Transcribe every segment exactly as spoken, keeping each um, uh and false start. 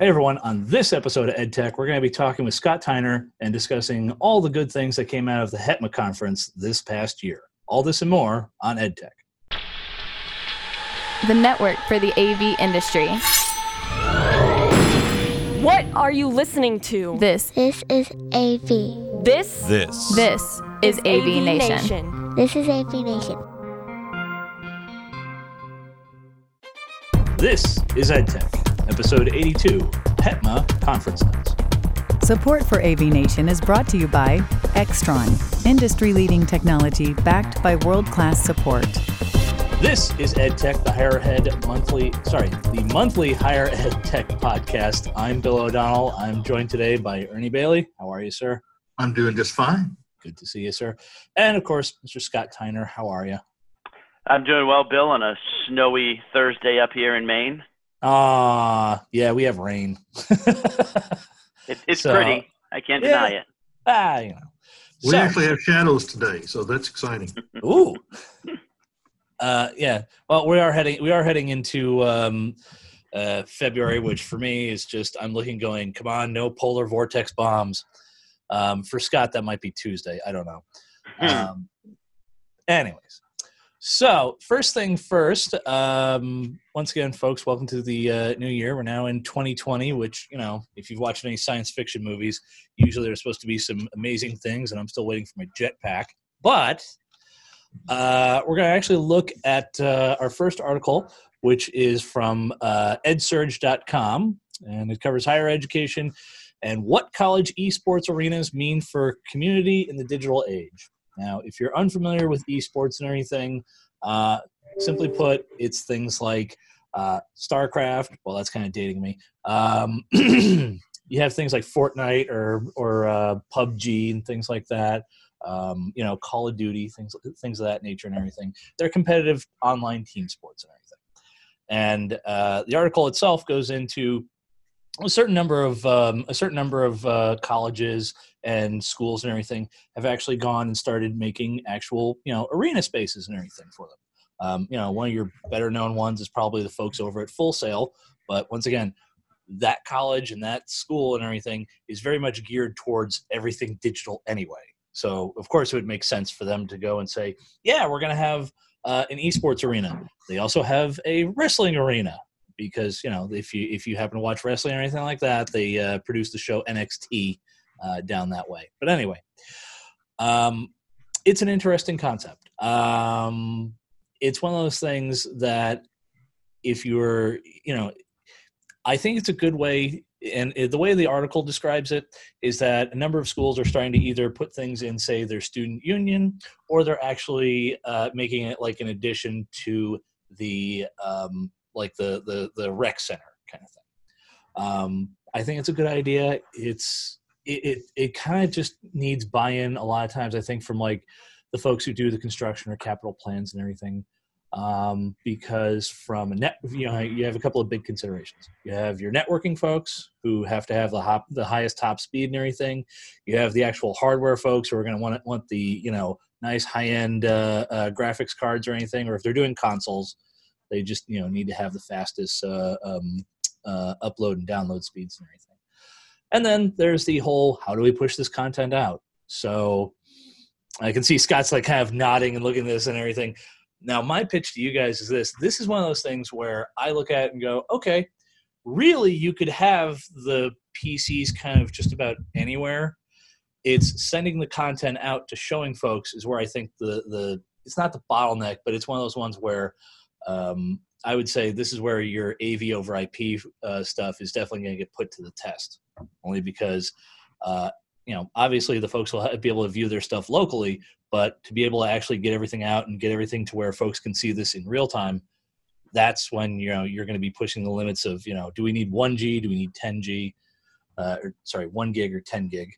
Hey everyone, on this episode of EdTech, we're going to be talking with Scott Tyner and discussing all the good things that came out of the HETMA conference this past year. All this and more on EdTech. The network for the A V industry. What are you listening to? This. This is A V. This? This. This is A V Nation. Nation. This is A V Nation. This is EdTech, episode eighty-two, HETMA Conference Notes. Support for A V Nation is brought to you by Extron, industry-leading technology backed by world-class support. This is EdTech, the Higher Ed monthly, sorry, the monthly Higher Ed Tech podcast. I'm Bill O'Donnell. I'm joined today by Ernie Bailey. How are you, sir? I'm doing just fine. Good to see you, sir. And of course, Mister Scott Tyner. How are you? I'm doing well, Bill, on a snowy Thursday up here in Maine. Ah, uh, yeah, we have rain. it, it's so, pretty. I can't yeah, deny it. Ah, you know. We so, actually have shadows today, so that's exciting. Ooh. Uh, yeah. Well, we are heading we are heading into um, uh, February, which for me is just I'm looking going, come on, no polar vortex bombs. Um, for Scott, that might be Tuesday. I don't know. Um, anyways, so first thing first. Um, once again, folks, welcome to the uh, new year. We're now in twenty twenty, which, you know, if you've watched any science fiction movies, usually there's supposed to be some amazing things, and I'm still waiting for my jetpack. But Uh, we're going to actually look at uh, our first article, which is from uh, ed surge dot com, and it covers higher education and what college esports arenas mean for community in the digital age. Now, if you're unfamiliar with esports and everything, uh, simply put, it's things like uh, StarCraft. Well, that's kind of dating me. Um, you have things like Fortnite or, or uh, P U B G and things like that. Um, you know, Call of Duty, things things of that nature and everything. They're competitive online team sports and everything. And uh, the article itself goes into a certain number of um, a certain number of uh, colleges and schools and everything have actually gone and started making actual, you know, arena spaces and everything for them. Um, you know, one of your better known ones is probably the folks over at Full Sail. But once again, that college and that school and everything is very much geared towards everything digital anyway. So, of course, it would make sense for them to go and say, yeah, we're going to have uh, an esports arena. They also have a wrestling arena because, you know, if you if you happen to watch wrestling or anything like that, they uh, produce the show N X T uh, down that way. But anyway, um, it's an interesting concept. Um, it's one of those things that if you're, you know, I think it's a good way. And the way the article describes it is that a number of schools are starting to either put things in, say, their student union, or they're actually uh, making it like an addition to the um, like the, the the rec center kind of thing. Um, I think it's a good idea. It's it it, it kind of just needs buy-in a lot of times. I think from like the folks who do the construction or capital plans and everything. Um, because from a net, you know, you have a couple of big considerations. You have your networking folks who have to have the hop, the highest top speed and everything. You have the actual hardware folks who are going to want want the, you know, nice high end uh, uh, graphics cards or anything. Or if they're doing consoles, they just, you know, need to have the fastest uh, um, uh, upload and download speeds and everything. And then there's the whole, how do we push this content out? So I can see Scott's like kind of nodding and looking at this and everything. Now, my pitch to you guys is this. This is one of those things where I look at it and go, okay, really you could have the P Cs kind of just about anywhere. It's sending the content out to showing folks is where I think the, the it's not the bottleneck, but it's one of those ones where um, I would say this is where your A V over I P uh, stuff is definitely going to get put to the test, only because uh, you know, obviously the folks will be able to view their stuff locally, but to be able to actually get everything out and get everything to where folks can see this in real time, that's when, you know, you're going to be pushing the limits of, you know, do we need one G? Do we need ten G? Uh, or sorry, one gig or ten gig?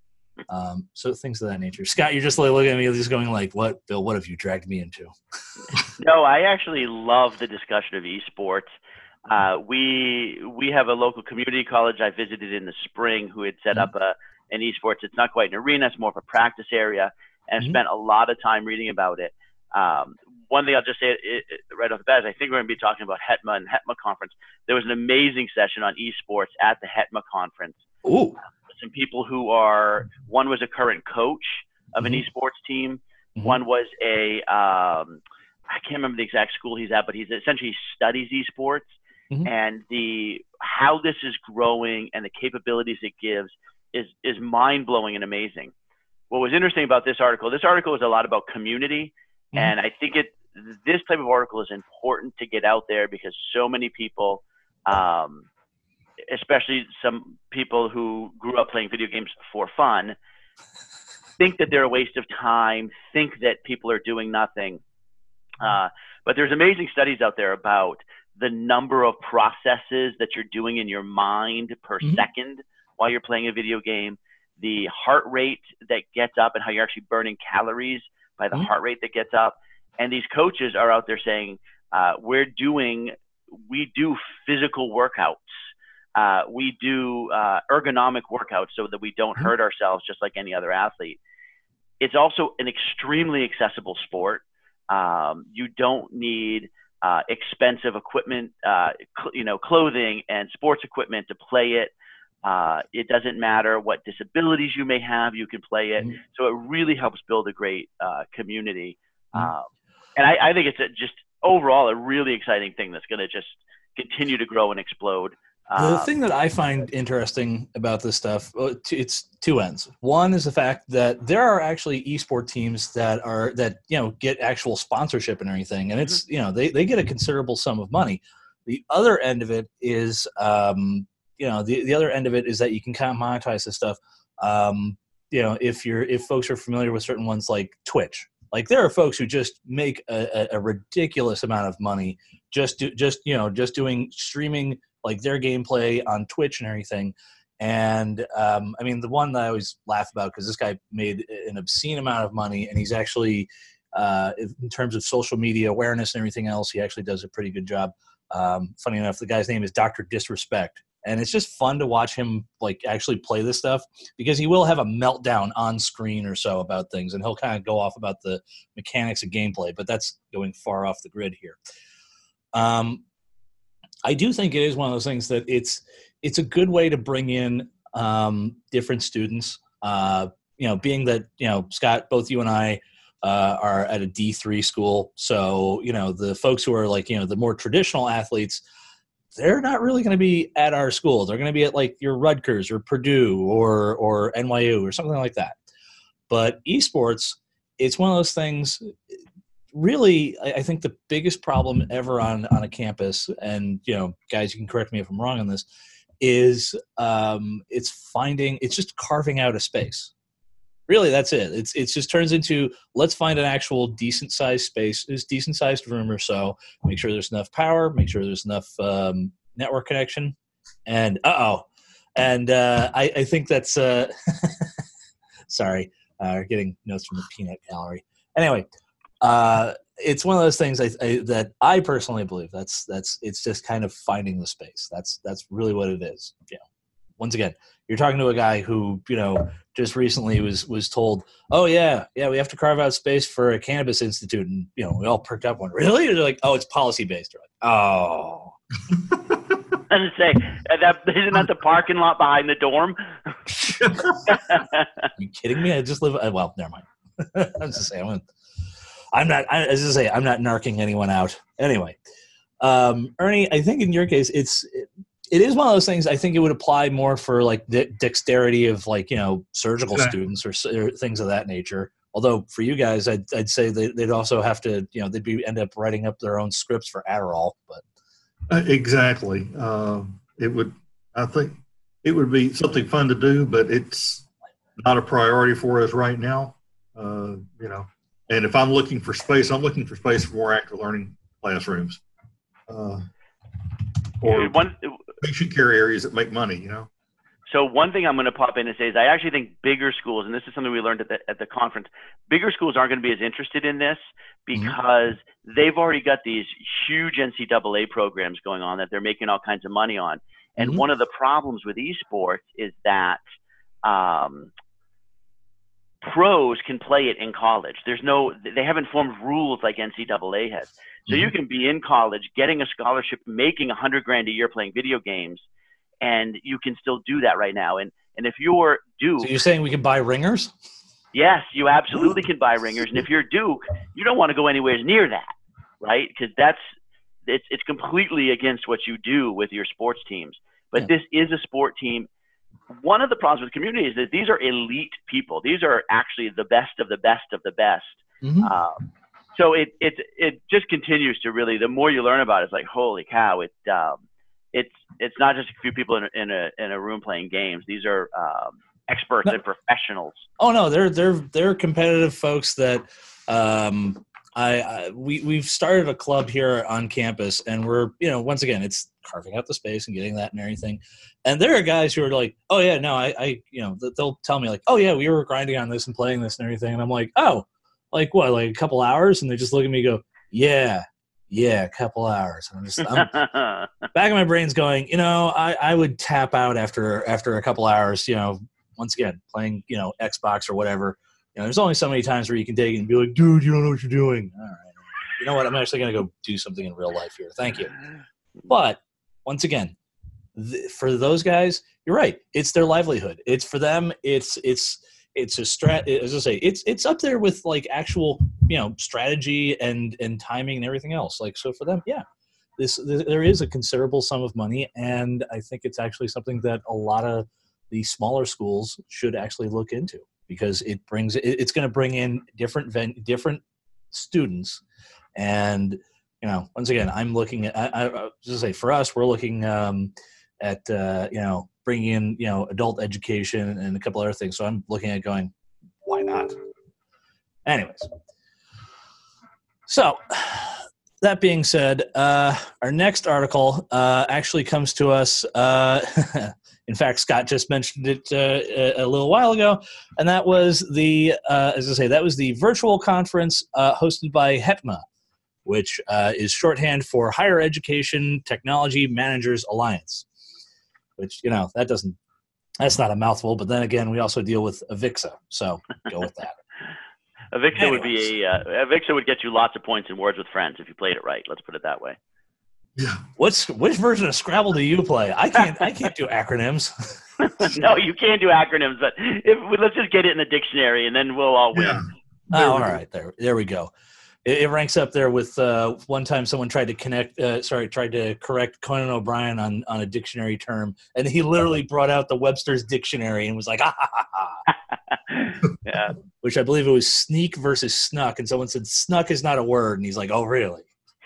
Um, so things of that nature. Scott, you're just like looking at me, just going like, what, Bill, what have you dragged me into? No, I actually love the discussion of esports. Uh, we, we have a local community college I visited in the spring who had set mm-hmm. up a, an esports. It's not quite an arena. It's more of a practice area, and mm-hmm. spent a lot of time reading about it. Um, one thing I'll just say it, it, right off the bat is I think we're going to be talking about HETMA and HETMA conference. There was an amazing session on esports at the HETMA conference. Ooh. Some people who are, one was a current coach of an Mm-hmm. esports team. Mm-hmm. One was a, um, I can't remember the exact school he's at, but he's essentially studies esports. Mm-hmm. And the how this is growing and the capabilities it gives is is mind blowing and amazing. What was interesting about this article? This article is a lot about community, mm-hmm. and I think it this type of article is important to get out there because so many people, um, especially some people who grew up playing video games for fun, think that they're a waste of time, think that people are doing nothing. Uh, but there's amazing studies out there about the number of processes that you're doing in your mind per mm-hmm. second while you're playing a video game, the heart rate that gets up and how you're actually burning calories by the mm-hmm. heart rate that gets up. And these coaches are out there saying, uh, we're doing, we do physical workouts. Uh, we do uh, ergonomic workouts so that we don't mm-hmm. hurt ourselves just like any other athlete. It's also an extremely accessible sport. Um, you don't need uh, expensive equipment, uh, cl- you know, clothing and sports equipment to play it. Uh, it doesn't matter what disabilities you may have, you can play it. Mm-hmm. So it really helps build a great uh, community. Mm-hmm. Um, and I, I think it's a, just overall a really exciting thing that's going to just continue to grow and explode. The thing that I find interesting about this stuff, it's two ends. One is the fact that there are actually esport teams that are that you know get actual sponsorship and everything, and it's you know they, they get a considerable sum of money. The other end of it is um, you know the, the other end of it is that you can kind of monetize this stuff. Um, you know if you're if folks are familiar with certain ones like Twitch, like there are folks who just make a, a, a ridiculous amount of money just do, just you know just doing streaming like their gameplay on Twitch and everything. And um, I mean, the one that I always laugh about, because this guy made an obscene amount of money, and he's actually, uh, in terms of social media awareness and everything else, he actually does a pretty good job. Um, funny enough, the guy's name is Doctor Disrespect. And it's just fun to watch him like actually play this stuff, because he will have a meltdown on screen or so about things, and he'll kind of go off about the mechanics of gameplay, but that's going far off the grid here. Um, I do think it is one of those things that it's it's a good way to bring in um, different students. Uh, you know, being that you know Scott, both you and I uh, are at a D three school, so you know the folks who are like you know the more traditional athletes, they're not really going to be at our school. They're going to be at like your Rutgers or Purdue or or N Y U or something like that. But esports, it's one of those things. Really, I think the biggest problem ever on, on a campus, and you know, guys, you can correct me if I'm wrong on this, is um, it's finding, it's just carving out a space. Really, that's it. It's it's just turns into let's find an actual decent sized space, this decent sized room or so. Make sure there's enough power. Make sure there's enough um, network connection. And uh oh, and uh, I, I think that's uh, sorry, uh, getting notes from the peanut gallery. Anyway. Uh, it's one of those things I, I, that I personally believe that's that's it's just kind of finding the space. That's that's really what it is. You know, once again, you're talking to a guy who you know just recently was was told, "Oh yeah, yeah, we have to carve out space for a cannabis institute," and you know we all perked up. One really? They're like, "Oh, it's policy based." They're like, "Oh." I was say that isn't that the parking lot behind the dorm? Are you kidding me? I just live. Well, never mind. I'm just saying. I'm I'm not, I, as I say, I'm not narking anyone out. Anyway, um, Ernie, I think in your case, it's, it, it is one of those things. I think it would apply more for like the dexterity of like, you know, surgical yeah. students or, or things of that nature. Although for you guys, I'd, I'd say they, they'd also have to, you know, they'd be end up writing up their own scripts for Adderall, but. Uh, exactly. Uh, it would, I think it would be something fun to do, but it's not a priority for us right now. Uh, you know. And if I'm looking for space, I'm looking for space for more active learning classrooms, uh, or one, patient care areas that make money. You know. So one thing I'm going to pop in and say is I actually think bigger schools, and this is something we learned at the at the conference, bigger schools aren't going to be as interested in this because mm-hmm. they've already got these huge N C double A programs going on that they're making all kinds of money on. And mm-hmm. one of the problems with esports is that. Um, pros can play it in college. There's no, they haven't formed rules like N C double A has. So mm-hmm. you can be in college, getting a scholarship, making a hundred grand a year playing video games, and you can still do that right now. And and if you're Duke, so you're saying we can buy ringers? Yes, you absolutely can buy ringers. And if you're Duke, you don't want to go anywhere near that, right? Because that's it's it's completely against what you do with your sports teams. But yeah. this is a sport team. One of the problems with the community is that these are elite people. These are actually the best of the best of the best. Mm-hmm. Um, so it it it just continues to really. The more you learn about it, it's like holy cow! It um, it's it's not just a few people in a in a, in a room playing games. These are um, experts no. and professionals. Oh no, they're they're they're competitive folks that. Um, I, I we we've started a club here on campus, and we're you know once again it's carving out the space and getting that and everything. And there are guys who are like, oh yeah, no, I, I you know they'll tell me like, oh yeah, we were grinding on this and playing this and everything, and I'm like, oh, like what, like a couple hours? And they just look at me and go, yeah, yeah, a couple hours. And I'm just I'm, back of my brain's going, you know, I, I would tap out after after a couple hours, you know, once again playing you know Xbox or whatever. You know, there's only so many times where you can take it and be like, dude, you don't know what you're doing. All right. You know what? I'm actually going to go do something in real life here. Thank you. But once again, th- for those guys, you're right. It's their livelihood. It's for them. It's, it's, it's a strat, as I say, it's, it's up there with like actual, you know, strategy and, and timing and everything else. Like, so for them, yeah, this, this, there is a considerable sum of money. And I think it's actually something that a lot of the smaller schools should actually look into. Because it brings it's going to bring in different ven, different students, and you know once again I'm looking at I, I just say for us we're looking um, at uh, you know bringing in you know adult education and a couple other things. So I'm looking at going, why not? Anyways, so that being said, uh, our next article uh, actually comes to us. Uh, In fact, Scott just mentioned it uh, a little while ago, and that was the, uh, as I say, that was the virtual conference uh, hosted by HETMA, which uh, is shorthand for Higher Education Technology Managers Alliance. Which you know that doesn't, that's not a mouthful. But then again, we also deal with AVIXA, so go with that. AVIXA would be a uh, AVIXA would get you lots of points in Words with Friends if you played it right. Let's put it that way. Yeah. What's which version of Scrabble do you play? I can't. I can't do acronyms. No, you can't do acronyms. But if let's just get it in the dictionary, and then we'll all win. Yeah. Oh, all right. There, there we go. It, it ranks up there with uh, one time someone tried to connect. Uh, sorry, tried to correct Conan O'Brien on on a dictionary term, and he literally brought out the Webster's dictionary and was like, ah, ha, ha, ha. Yeah. Which I believe it was sneak versus snuck, and someone said snuck is not a word, and he's like, oh, really?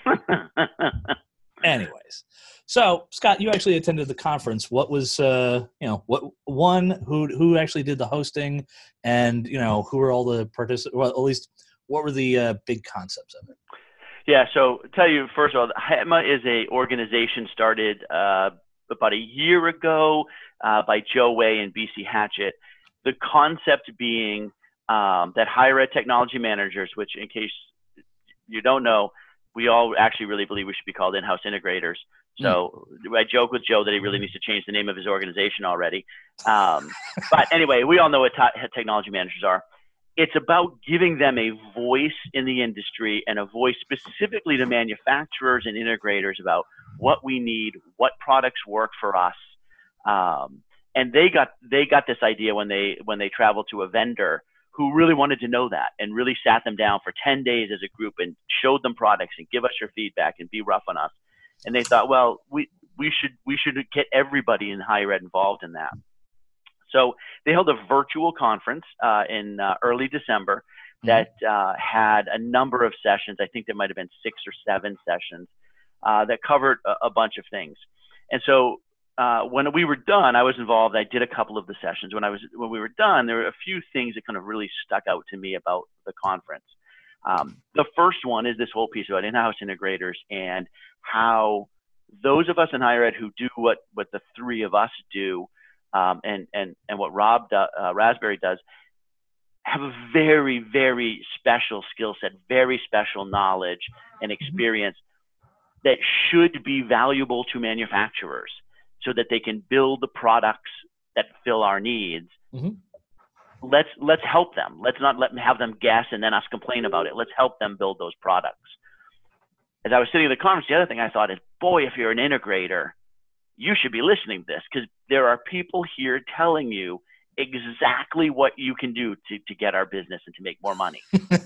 Anyways, so Scott, you actually attended the conference. What was, uh, you know, what one who who actually did the hosting, and you know, who were all the participants? Well, at least what were the uh, big concepts of it? Yeah, so I'll tell you first of all, HETMA is a organization started uh, about a year ago uh, by Joe Way and B C Hatchett. The concept being um, that higher ed technology managers, which in case you don't know, we all actually really believe we should be called in-house integrators. So mm. I joke with Joe that he really needs to change the name of his organization already. Um, but anyway, we all know what t- technology managers are. It's about giving them a voice in the industry and a voice specifically to manufacturers and integrators about what we need, what products work for us. Um, and they got they got this idea when they when they traveled to a vendor who really wanted to know that and really sat them down for ten days as a group and showed them products and give us your feedback and be rough on us. And they thought, well, we, we should we should get everybody in higher ed involved in that. So they held a virtual conference uh, in uh, early December that uh, had a number of sessions. I think there might have been six or seven sessions uh, that covered a, a bunch of things. And so Uh, when we were done, I was involved. I did a couple of the sessions. When I was when we were done, there were a few things that kind of really stuck out to me about the conference. Um, the first one is this whole piece about in-house integrators and how those of us in higher ed who do what what the three of us do, um, and and and what Rob do, uh, Raspberry does, have a very very special skill set, very special knowledge and experience that should be valuable to manufacturers, so that they can build the products that fill our needs. Mm-hmm. let's let's help them. Let's not let them have them guess and then us complain about it. Let's help them build those products. As I was sitting at the conference, the other thing I thought is, boy, if you're an integrator, you should be listening to this, because there are people here telling you exactly what you can do to, to get our business and to make more money.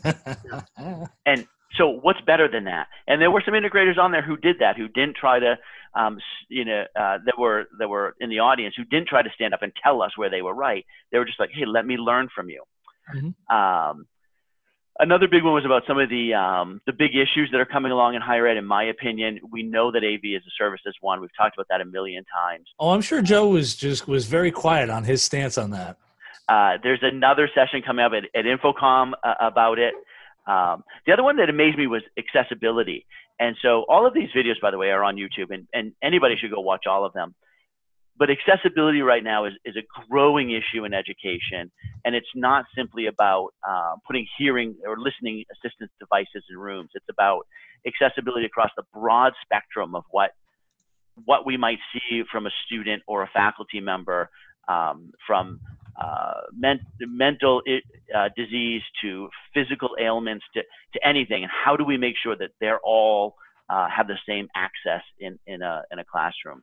And so what's better than that? And there were some integrators on there who did that, who didn't try to, um, you know, uh, that were that were in the audience who didn't try to stand up and tell us where they were right. They were just like, hey, let me learn from you. Mm-hmm. Um, another big one was about some of the um, the big issues that are coming along in higher ed. In my opinion, we know that A V as a service is one. We've talked about that a million times. Oh, I'm sure Joe was just was very quiet on his stance on that. Uh, there's another session coming up at, at InfoComm uh, about it. Um, the other one that amazed me was accessibility. And so all of these videos, by the way, are on YouTube, and, and anybody should go watch all of them. But accessibility right now is, is a growing issue in education. And it's not simply about uh, putting hearing or listening assistance devices in rooms. It's about accessibility across the broad spectrum of what, what we might see from a student or a faculty member, um, from uh, men mental uh, disease to physical ailments to, to anything. And how do we make sure that they're all uh, have the same access in, in, a, in a classroom?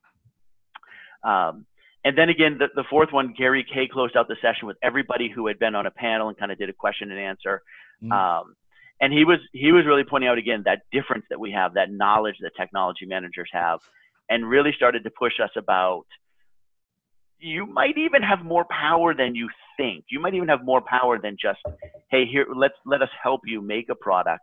Um, and then again, the, the fourth one, Gary Kay closed out the session with everybody who had been on a panel and kind of did a question and answer. Mm. Um, and he was, he was really pointing out again, that difference that we have, that knowledge that technology managers have, and really started to push us about, you might even have more power than you think. You might even have more power than just, hey, here, let's, let us help you make a product.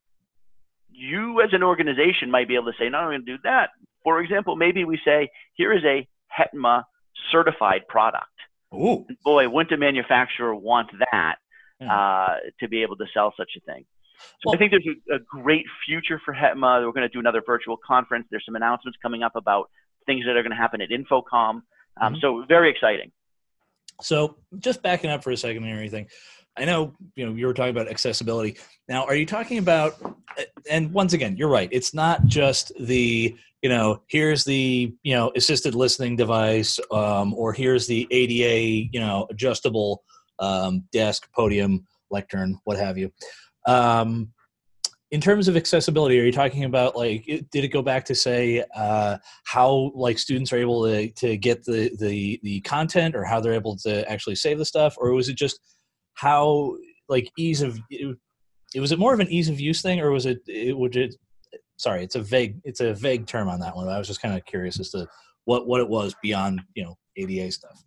You as an organization might be able to say, no, I'm going to do that. For example, maybe we say, here is a HETMA certified product. Ooh. Boy, wouldn't a manufacturer want that uh, to be able to sell such a thing? So well, I think there's a, a great future for HETMA. We're going to do another virtual conference. There's some announcements coming up about things that are going to happen at InfoComm. Um, mm-hmm. So very exciting. So just backing up for a second and everything, I know, you know, you were talking about accessibility. Now, are you talking about, and once again, you're right. It's not just the, you know, here's the, you know, assisted listening device, um, or here's the A D A, you know, adjustable um, desk, podium, lectern, what have you. Um, in terms of accessibility, are you talking about, like, it, did it go back to say uh, how, like, students are able to, to get the, the, the content, or how they're able to actually save the stuff? Or was it just how, like, ease of, it, it was it more of an ease of use thing, or was it, it would it, sorry, it's a vague, it's a vague term on that one. I was just kind of curious as to what, what it was beyond, you know, A D A stuff.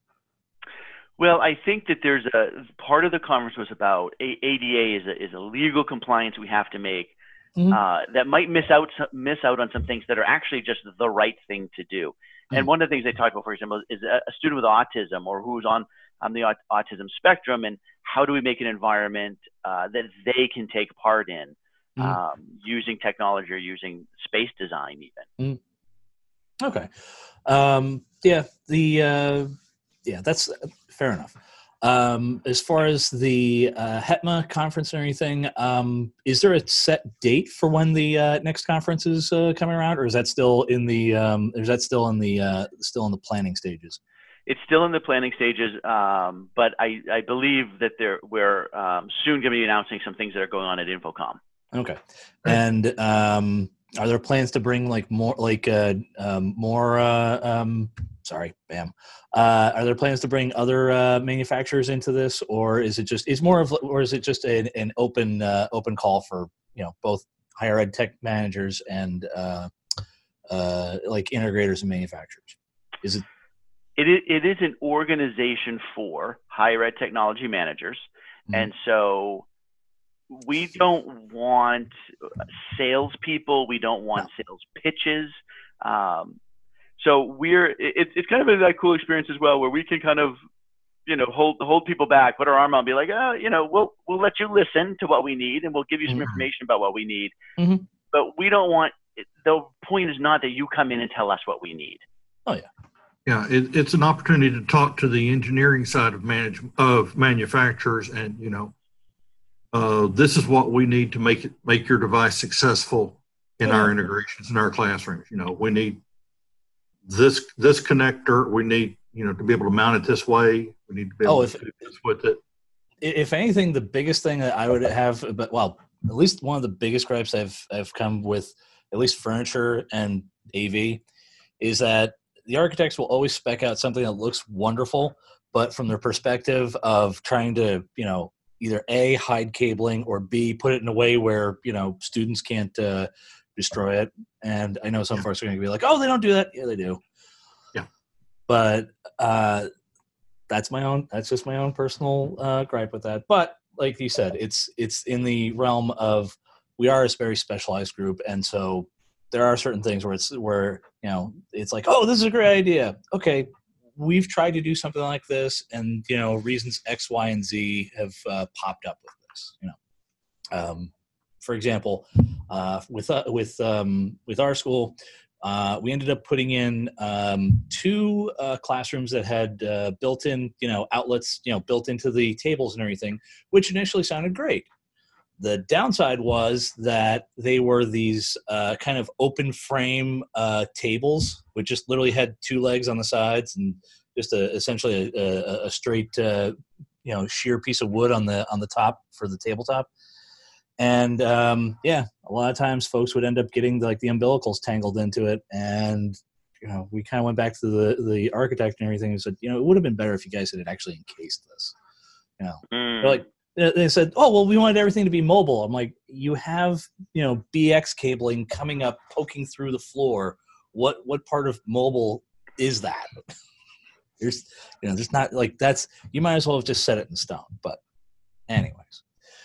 Well, I think that there's a part of the conference was about A D A is a, is a legal compliance we have to make, mm-hmm. uh, that might miss out miss out on some things that are actually just the right thing to do. Mm-hmm. And one of the things they talked about, for example, is a, a student with autism, or who's on on the aut autism spectrum, and how do we make an environment uh, that they can take part in, mm-hmm. um, using technology or using space design even. Mm-hmm. Okay. Um, yeah. The uh, yeah, that's fair enough. Um, as far as the uh, HETMA conference and everything, um, is there a set date for when the uh, next conference is uh, coming around, or is that still in the um, is that still in the uh, still in the planning stages? It's still in the planning stages, um, but I, I believe that there we're um, soon going to be announcing some things that are going on at InfoComm. Okay, and um, are there plans to bring like more like uh, um, more? Uh, um, sorry, bam. Uh, are there plans to bring other uh, manufacturers into this, or is it just is more of, or is it just an, an open uh, open call for, you know, both higher ed tech managers and uh, uh, like integrators and manufacturers? Is it? It is, it is an organization for higher ed technology managers. Mm-hmm. And so we don't want salespeople. We don't want no. sales pitches. Um, so we're, it, it's kind of a that cool experience as well, where we can kind of, you know, hold, hold people back, put our arm out and be like, oh, you know, we'll, we'll let you listen to what we need, and we'll give you some mm-hmm. information about what we need. Mm-hmm. But we don't want, the point is not that you come in and tell us what we need. Oh, yeah. Yeah, it, it's an opportunity to talk to the engineering side of manage of manufacturers, and, you know, uh, this is what we need to make it make your device successful in yeah. our integrations in our classrooms. You know, we need this this connector, we need you know, to be able to mount it this way. We need to be able Oh, to if- do this with it. If anything, the biggest thing that I would have, but well, at least one of the biggest gripes I've I've come with, at least furniture and A V, is that the architects will always spec out something that looks wonderful, but from their perspective of trying to, you know, either A, hide cabling, or B, put it in a way where, you know, students can't uh, destroy it. And I know some Yeah. folks are going to be like, oh, they don't do that. Yeah, they do. Yeah. But uh, that's my own, that's just my own personal uh, gripe with that. But like you said, it's it's in the realm of, we are a very specialized group. And so there are certain things where it's where, you know, it's like, oh, this is a great idea. Okay, we've tried to do something like this, and, you know, reasons X, Y, and Z have uh, popped up with this. You know, um, for example, uh, with uh, with um, with our school, uh, we ended up putting in um, two uh, classrooms that had uh, built-in, you know, outlets, you know, built into the tables and everything, which initially sounded great. The downside was that they were these uh, kind of open frame uh, tables, which just literally had two legs on the sides and just a, essentially a, a, a straight, uh, you know, sheer piece of wood on the on the top for the tabletop. And um, yeah, a lot of times folks would end up getting like the umbilicals tangled into it, and you know, we kind of went back to the the architect and everything and said, you know, it would have been better if you guys had actually encased this. You know, Mm. they're like. They said, oh, well, we wanted everything to be mobile. I'm like, you have, you know, B X cabling coming up, poking through the floor. What what part of mobile is that? There's, you know, there's not like that's, you might as well have just set it in stone. But anyways.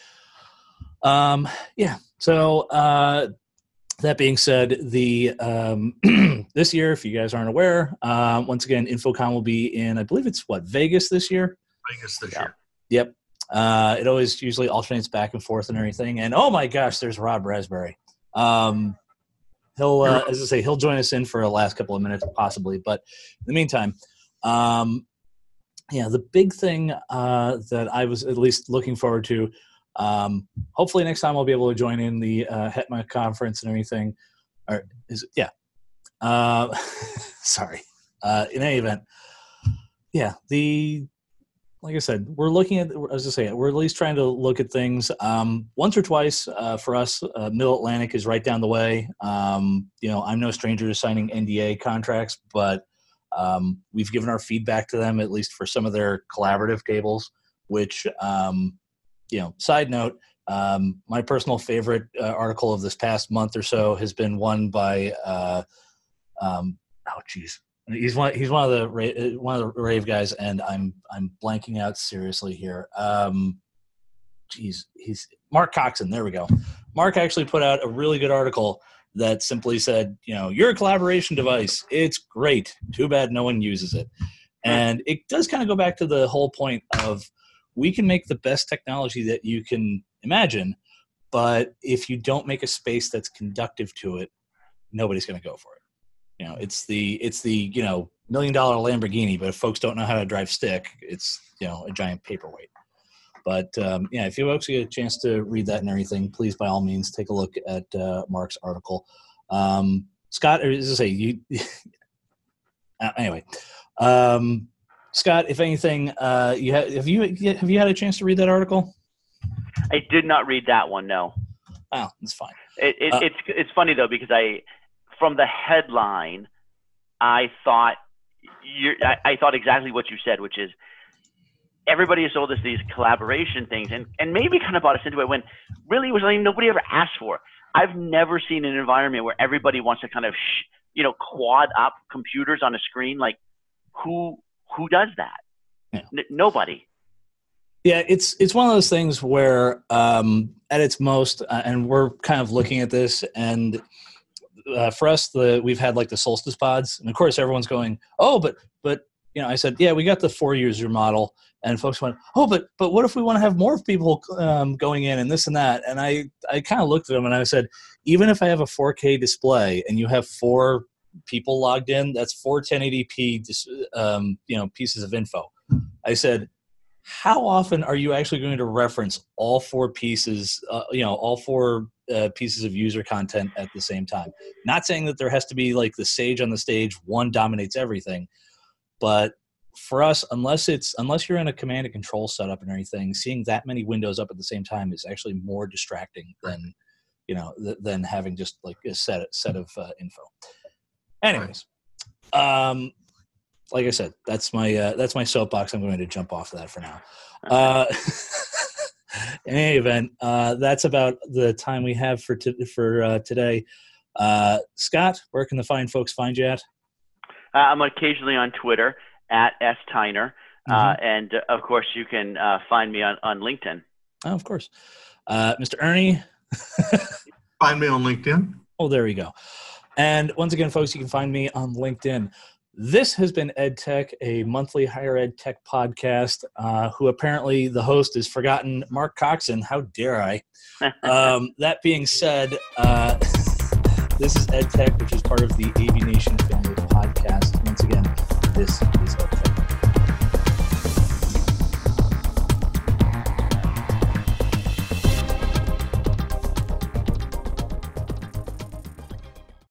Um, yeah. So uh, that being said, the um, this year, if you guys aren't aware, uh, once again, InfoComm will be in, I believe it's what, Vegas this year? Vegas this Yeah. year. Yep. Uh, it always usually alternates back and forth and everything. And oh my gosh, there's Rob Raspberry. Um, he'll, uh, as I say, he'll join us in for the last couple of minutes possibly. But in the meantime, um, yeah, the big thing uh, that I was at least looking forward to, um, hopefully next time I'll be able to join in the uh, HETMA conference and everything. Or is it, yeah. Uh, sorry. Uh, in any event, yeah, the, like I said, we're looking at, as I say, we're at least trying to look at things um, once or twice uh, for us. Uh, Middle Atlantic is right down the way. Um, you know, I'm no stranger to signing N D A contracts, but um, we've given our feedback to them, at least for some of their collaborative tables, which, um, you know, side note, um, my personal favorite uh, article of this past month or so has been one by, uh, um, oh, geez. He's one. He's one of the ra- one of the rave guys, and I'm I'm blanking out seriously here. Um, geez, he's Mark Coxon. There we go. Mark actually put out a really good article that simply said, you know, you're a collaboration device. It's great. Too bad no one uses it. And it does kind of go back to the whole point of, we can make the best technology that you can imagine, but if you don't make a space that's conductive to it, nobody's going to go for it. You know, it's the it's the you know million dollar Lamborghini, but if folks don't know how to drive stick, it's, you know, a giant paperweight. But um, yeah, if you folks get a chance to read that and everything, please by all means take a look at uh, Mark's article. Um, Scott, or as I say, you uh, anyway. Um, Scott, if anything, uh, you ha- have you have you had a chance to read that article? I did not read that one. No. Oh, that's fine. It, it, Uh, it's it's funny though, because I, from the headline, I thought you're, I, I thought exactly what you said, which is everybody has sold us these collaboration things, and, and maybe kind of bought us into it when really it was something nobody ever asked for. I've never seen an environment where everybody wants to kind of sh- you know quad up computers on a screen. Like who who does that? Yeah. N- nobody. Yeah, it's it's one of those things where um, at its most, uh, and we're kind of looking at this, and uh, for us, the we've had like the Solstice pods, and of course everyone's going, oh, but but you know, I said, yeah, we got the four user model, and folks went, oh, but but what if we want to have more people um, going in and this and that, and I I kind of looked at them and I said, even if I have a four K display and you have four people logged in, that's four ten eighty p dis- um, you know pieces of info. I said, how often are you actually going to reference all four pieces, uh, you know, all four uh, pieces of user content at the same time? Not saying that there has to be like the sage on the stage, one dominates everything, but for us, unless it's unless you're in a command and control setup and everything, seeing that many windows up at the same time is actually more distracting than you know th- than having just like a set set of uh, info. Anyways, um, like I said, that's my uh, that's my soapbox. I'm going to jump off of that for now. Uh, in any event, uh, that's about the time we have for t- for uh, today. Uh, Scott, where can the fine folks find you at? Uh, I'm occasionally on Twitter at S Tyner, uh, mm-hmm. and uh, of course you can uh, find me on, on LinkedIn. Oh, of course, uh, Mister Ernie. Find me on LinkedIn. Oh, there we go. And once again, folks, you can find me on LinkedIn. This has been EdTech, a monthly higher ed tech podcast, uh, who apparently the host has forgotten Mark Coxon. How dare I? um, that being said, uh, this is EdTech, which is part of the